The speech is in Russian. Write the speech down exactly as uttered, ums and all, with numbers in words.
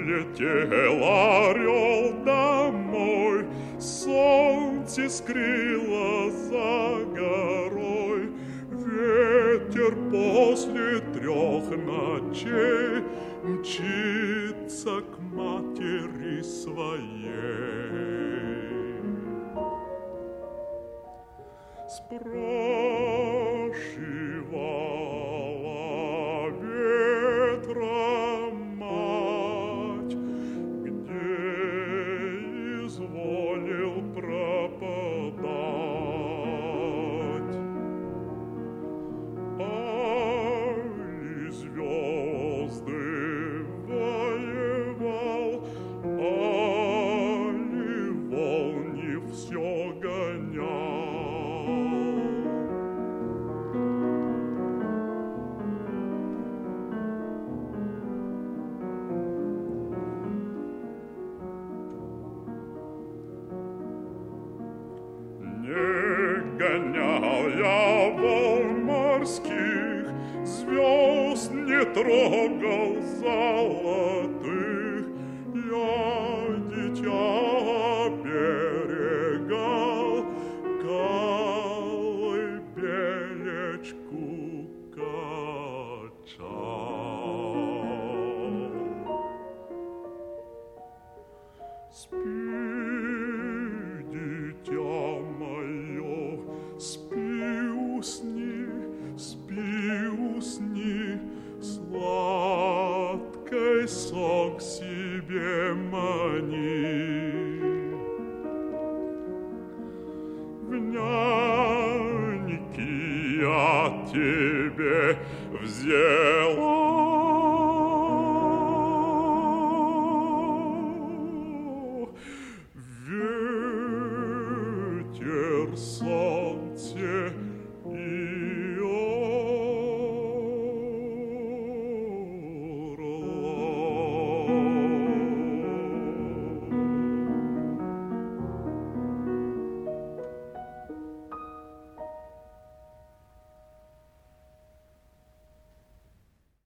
летел орел домой, солнце скрыло за горой. Ветер после трех ночей мчится к матери своей. Спрашивала ветра мать, где изволил пропадать. Али звезды воевал, али волны все гонял. Не гонял я волн морских, звезд не трогал золотых. Я дитя оберегал, колыбелечку качал. Спи, дитя мое, спи, усни, спи, усни, сладкий сон к себе мани. В няньки я тебе взяла, ветер, солнце,